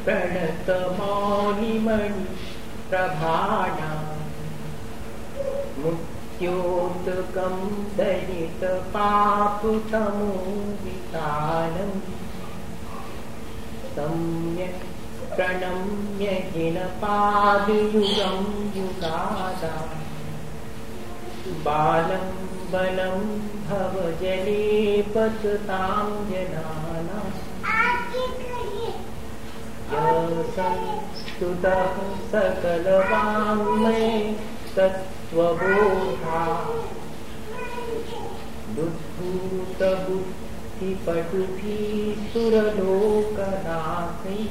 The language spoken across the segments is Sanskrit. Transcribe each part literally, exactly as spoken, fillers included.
प्रणतमौलिमणि प्रभाणाम् मुक्त्योतकं दलितपापुतमोदितानम् सम्यक् प्रणम्य जिनपादयुगं युगादाम् बालं बलं भवजले पततां जनानाम् संस्तुतः सकलवाङ्मये तत्त्वबोधा दुद्भूतबुद्धिपटुभिः सुरलोकनाथैः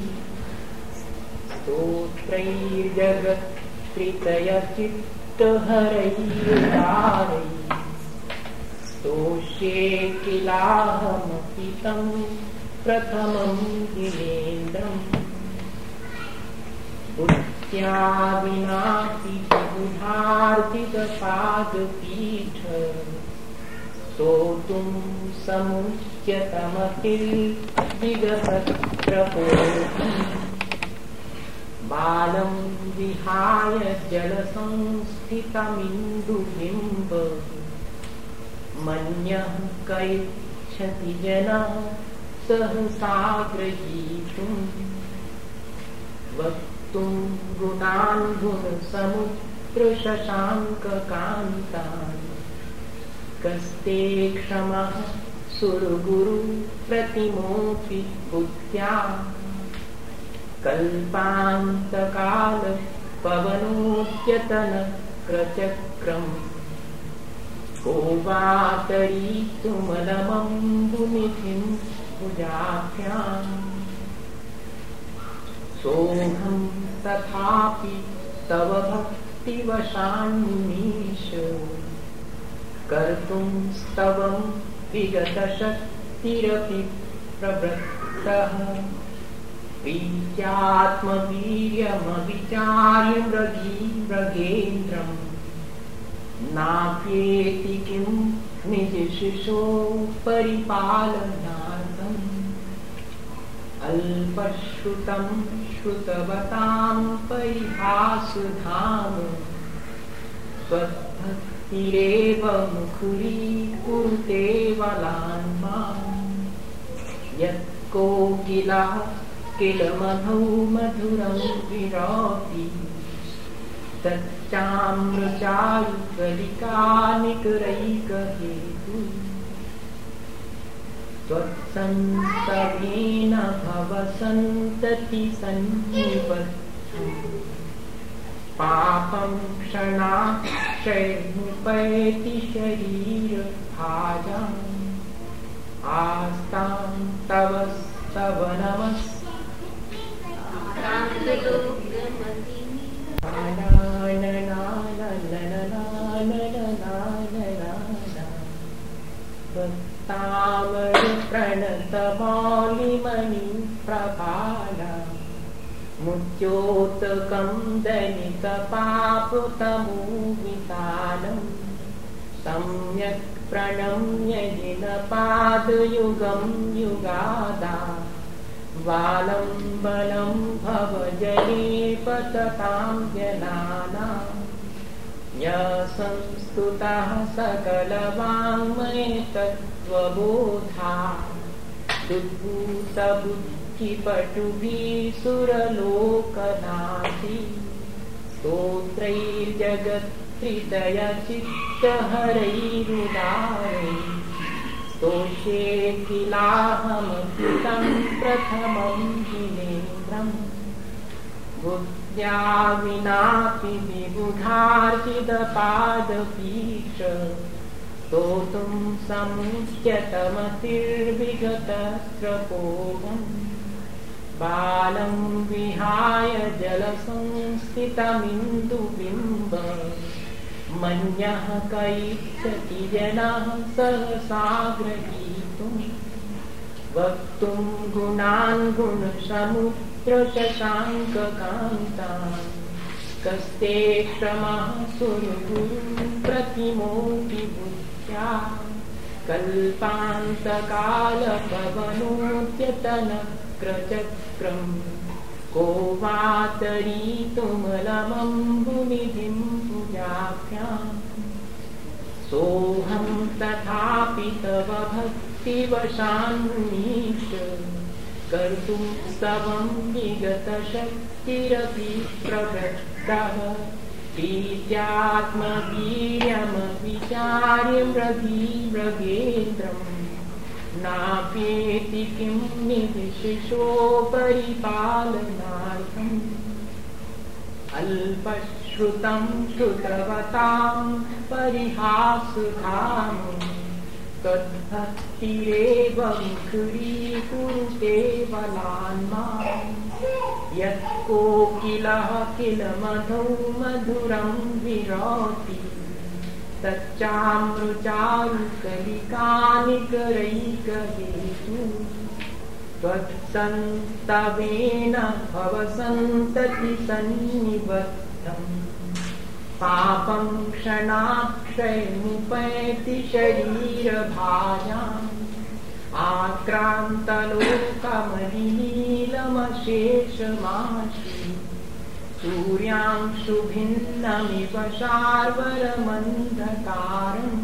स्तोत्रैर्जगत्प्रीतयचित्तहरैरुदारैः स्तोष्ये किलाहमपि तं प्रथमं जिनेन्द्रम् बुद्ध्या विनापि बहुधार्थितपादपीठ स्तोतुं समुच्यतमतिर्विगतप्रपोहम् बालं विहाय जलसंस्थितमिन्दुबिम्ब मन्यः कैच्छति जनः सहसा ग्रहीतुम् वक्तुं गुणान् गुणसमुद्रशशाङ्ककान्तान् कस्ते क्षमः सुरगुरु प्रतिमोऽपि बुद्ध्या कल्पान्तकाल पवनोद्यतन क्रचक्रम् को वा तरीतुमलमम्बुनिधिं भुजाभ्याम् सोऽहं तथापि तव भक्तिवशान्मुनीश कर्तुं स्तवं विगतशक्तिरपि प्रवृत्तः प्रीत्यात्मवीर्यमविचार्य मृगी मृगेन्द्रम् नाप्येति किं निजशिशो परिपालनार्थम् अल्पश्रुतं श्रुतवतां परिहासधाम त्वद्भक्तिरेव मुखुरीकुरुते वलान्माम् यत्कोकिलः किल मधौ मधुरं विरौति तच्चाम्रचारुकलिकानिकरैकहेतु त्वत्सन्ततेन भवसन्तति सन्निबद्धम् पापं क्षणाक्षयमुपैति शरीरभाजाम् आस्तां तव स्तव नमस् प्रणतमौलिमणि प्रभाला मुच्योतकं दलितपापुतमूमितानं सम्यक् प्रणम्य जिनपादयुगं युगादा बालं बलं भवजले पततां जनानाम् संस्तुतः सकलवाङ्मये तत्त्वबोधा दुद्भूतबुद्धिपटुभिः सुरलोकनाथी स्तोत्रैर्जगत्प्रीतयचित्तहरैरुदारैः स्तोष्ये किलाहमकृतं प्रथमं जिनेन्द्रम् बुद्ध्या विनापि विबुधार्जितपादपीठ स्तोतुं समुच्यतमतिर्विगतप्रपोहम् बालं विहाय जलसंस्थितमिन्दुबिम्ब मन्यः कैच्छति जनः सहसा ग्रहीतुम् वक्तुं गुणान् गुणसमुद्रशशाङ्ककान्तान् कस्ते क्षमः सुरगुरुं प्रतिमोऽपि बुद्ध्या कल्पान्तकालपवनोद्यतन क्रचक्रम् को वा तरीतुमलमम्बुनिधिं पूजाभ्याम् सोऽहं तथापि तव भक्तिवशान्मीश कर्तुं स्तवं विगतशक्तिरपि प्रवृत्तः प्रीत्यात्मवीर्यमविचार्य मृगीमृगेन्द्रम् नाप्येति किं निविशिषो परिपालनार्थम् अल्पश्रुतं श्रुतवतां परिहासधामम् तद्भक्तिरेव मुखरीकुरुते बलान्माम् यत् कोकिलः किल मधौ मधुरं विरोति तच्चामृचारुकलिकानिकरैकहेतु त्वत्सन्तवेन भवसन्तति सन्निबद्धम् पापं क्षणाक्षयमुपैति शरीरभाजाम् आक्रान्तलोकमलिनीलमशेषमाशु सूर्यांशुभिन्नमिव शार्वरमन्धकारम्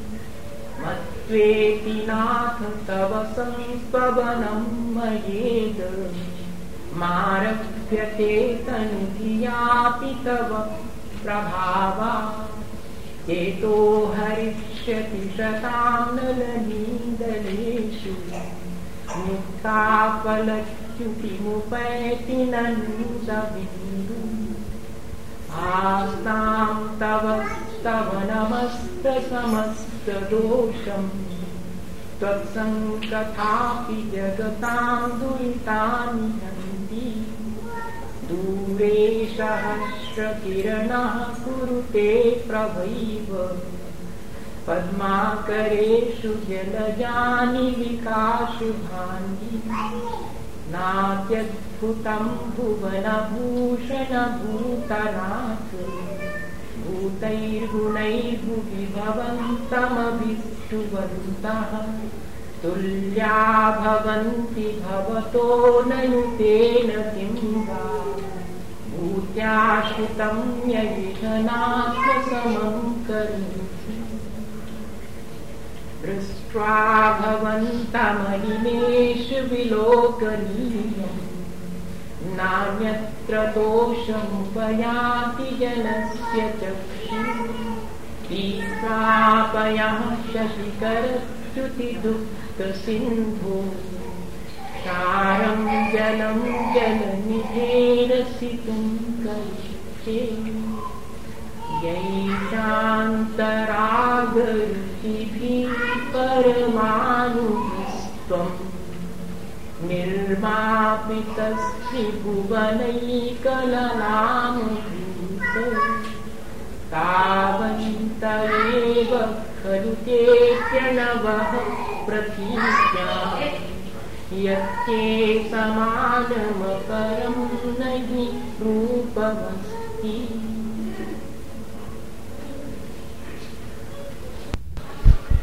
मत्वेति नाथ तव संस्पवनं मयेद मारभ्यते तनुधियापि तव प्रभावा चेतो हरिष्यति शतां नलनीदलेषु मुक्ताफलच्युतिमुपैति नन्दबिन्दु आस्तां तव स्तवनमस्तसमस्तदोषम् त्वत्सङ्कथापि जगतां दुरितानि हन्ति दूरे सहस्रकिरणः कुरुते प्रभैव पद्माकरेषु जलजानि विकाशुभान्ति नात्यद्भुतं भुवनभूषणभूतनाथ भूतैर्गुणैर्भुवि भवन्तमभिष्टुवन्तः तुल्या भवन्ति भवतो ननुतेन किं वा भूत्याश्रितं यविधनात्मसमं करोति दृष्ट्वा भवन्तमनिमेषु विलोकनीयम् नान्यत्र दोषमुपयाति जनस्य चक्षुः दीप्तापयः शशिकरच्युतिदुःखसिन्धो सारं जलं जलनिधेरसितुं करिष्ये यैषान्तरागरुचिभिः परमानुस्त्वम् निर्मापितस्त्रिभुवनैकललामभूत तावन्तरेव खलु ते प्रणवः प्रतीक्षा यत्ते समानमपरं नहि रूपमस्ति।